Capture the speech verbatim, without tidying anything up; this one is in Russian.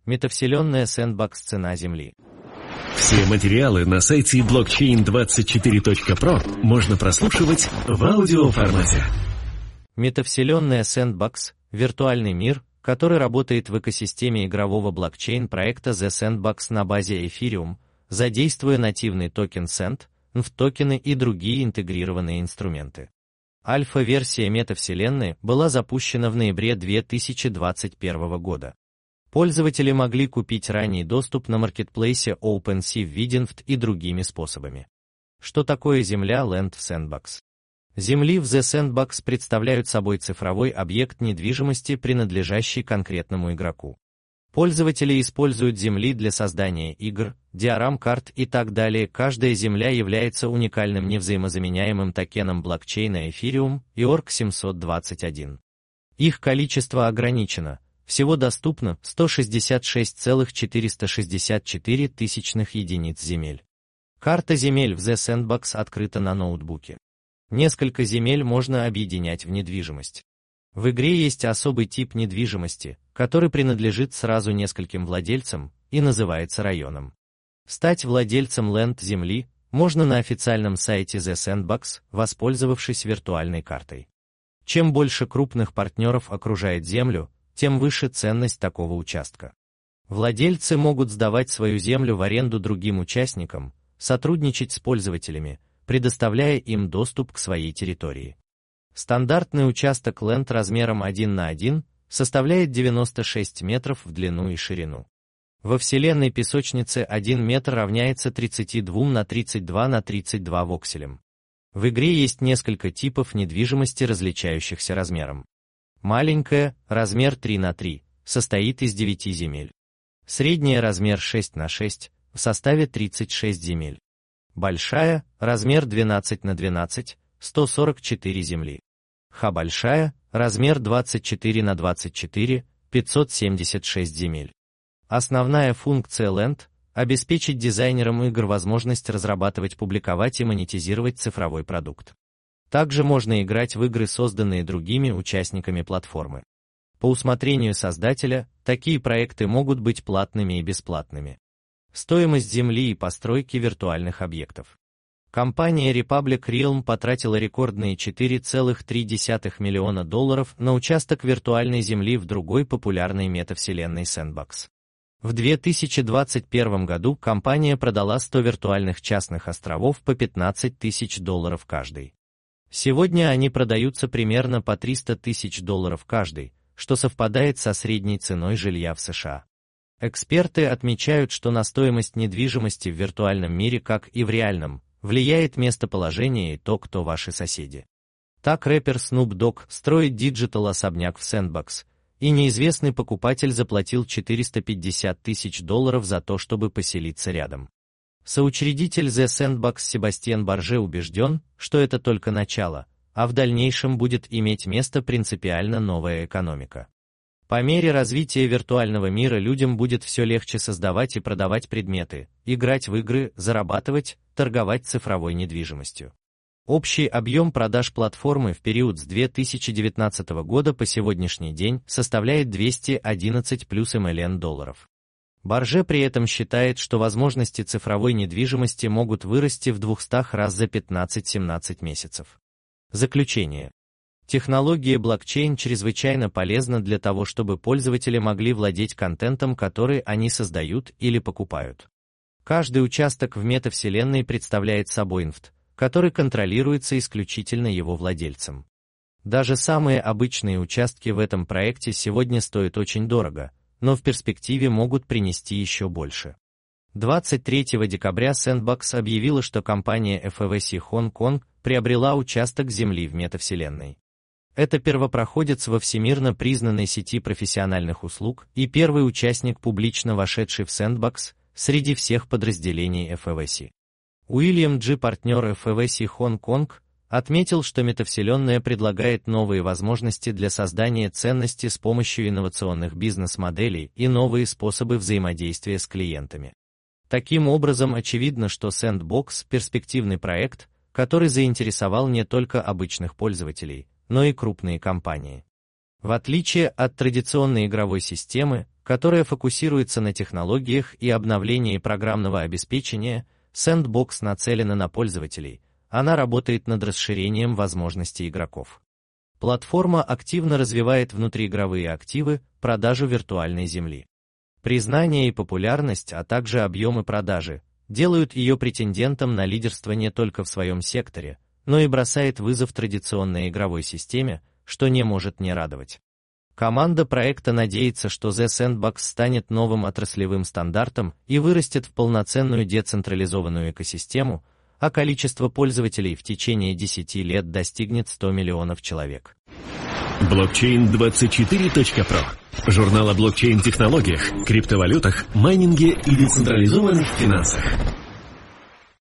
Метавселенная Sandbox. Цена Земли. Все материалы на сайте блокчейн двадцать четыре точка про можно прослушивать в аудиоформате. Метавселенная Sandbox – виртуальный мир, который работает в экосистеме игрового блокчейн-проекта The Sandbox на базе Ethereum, задействуя нативный токен Sand, эн эф токены и другие интегрированные инструменты. Альфа-версия метавселенной была запущена в ноябре две тысячи двадцать первого года. Пользователи могли купить ранний доступ на маркетплейсе OpenSea в виде эн эф ти и другими способами. Что такое Земля Land в Sandbox? Земли в The Sandbox представляют собой цифровой объект недвижимости, принадлежащий конкретному игроку. Пользователи используют земли для создания игр, диорам-карт и так далее. Каждая земля является уникальным невзаимозаменяемым токеном блокчейна Ethereum и ай о ар си семьсот двадцать один. Их количество ограничено. Всего доступно сто шестьдесят шесть целых четыреста шестьдесят четыре тысячных единиц земель. Карта земель в The Sandbox открыта на ноутбуке. Несколько земель можно объединять в недвижимость. В игре есть особый тип недвижимости, который принадлежит сразу нескольким владельцам и называется районом. Стать владельцем ленд земли можно на официальном сайте The Sandbox, воспользовавшись виртуальной картой. Чем больше крупных партнеров окружает землю, тем выше ценность такого участка. Владельцы могут сдавать свою землю в аренду другим участникам, сотрудничать с пользователями, предоставляя им доступ к своей территории. Стандартный участок ленд размером один на один составляет девяносто шесть метров в длину и ширину. Во вселенной песочницы один метр равняется тридцати двум на тридцать два на тридцать два вокселям. В игре есть несколько типов недвижимости, различающихся размером. Маленькая, размер три на три, состоит из девяти земель. Средняя, размер шесть на шесть, в составе тридцать шесть земель. Большая, размер двенадцать на двенадцать, сто сорок четыре земли. Х-большая, размер двадцать четыре на двадцать четыре, пятьсот семьдесят шесть земель. Основная функция Land – обеспечить дизайнерам игр возможность разрабатывать, публиковать и монетизировать цифровой продукт. Также можно играть в игры, созданные другими участниками платформы. По усмотрению создателя, такие проекты могут быть платными и бесплатными. Стоимость земли и постройки виртуальных объектов. Компания Republic Realm потратила рекордные четыре целых три десятых миллиона долларов на участок виртуальной земли в другой популярной метавселенной Sandbox. В две тысячи двадцать первом году компания продала сто виртуальных частных островов по пятнадцать тысяч долларов каждый. Сегодня они продаются примерно по триста тысяч долларов каждый, что совпадает со средней ценой жилья в США. Эксперты отмечают, что на стоимость недвижимости в виртуальном мире, как и в реальном, влияет местоположение и то, кто ваши соседи. Так рэпер Snoop Dogg строит диджитал-особняк в Sandbox, и неизвестный покупатель заплатил четыреста пятьдесят тысяч долларов за то, чтобы поселиться рядом. Соучредитель The Sandbox Себастьян Барже убежден, что это только начало, а в дальнейшем будет иметь место принципиально новая экономика. По мере развития виртуального мира людям будет все легче создавать и продавать предметы, играть в игры, зарабатывать, торговать цифровой недвижимостью. Общий объем продаж платформы в период с две тысячи девятнадцатого года по сегодняшний день составляет двести одиннадцать плюс миллион долларов. Барже при этом считает, что возможности цифровой недвижимости могут вырасти в двести раз за пятнадцать-семнадцать месяцев. Заключение. Технология блокчейн чрезвычайно полезна для того, чтобы пользователи могли владеть контентом, который они создают или покупают. Каждый участок в метавселенной представляет собой эн эф ти, который контролируется исключительно его владельцем. Даже самые обычные участки в этом проекте сегодня стоят очень дорого, но в перспективе могут принести еще больше. двадцать третьего декабря Sandbox объявила, что компания эф ви си Hong Kong приобрела участок земли в метавселенной. Это первопроходец во всемирно признанной сети профессиональных услуг и первый участник, публично вошедший в Sandbox, среди всех подразделений эф ви си. Уильям Джи, партнер эф ви си Hong Kong, отметил, что метавселенная предлагает новые возможности для создания ценности с помощью инновационных бизнес-моделей и новые способы взаимодействия с клиентами. Таким образом, очевидно, что Sandbox – перспективный проект, который заинтересовал не только обычных пользователей, но и крупные компании. В отличие от традиционной игровой системы, которая фокусируется на технологиях и обновлении программного обеспечения. Sandbox нацелена на пользователей, она работает над расширением возможностей игроков. Платформа активно развивает внутриигровые активы, продажу виртуальной земли. Признание и популярность, а также объемы продажи делают ее претендентом на лидерство не только в своем секторе, но и бросает вызов традиционной игровой системе, что не может не радовать. Команда проекта надеется, что The Sandbox станет новым отраслевым стандартом и вырастет в полноценную децентрализованную экосистему, а количество пользователей в течение десяти лет достигнет ста миллионов человек. блокчейн двадцать четыре точка про. Журнал о блокчейн-технологиях, криптовалютах, майнинге и децентрализованных финансах.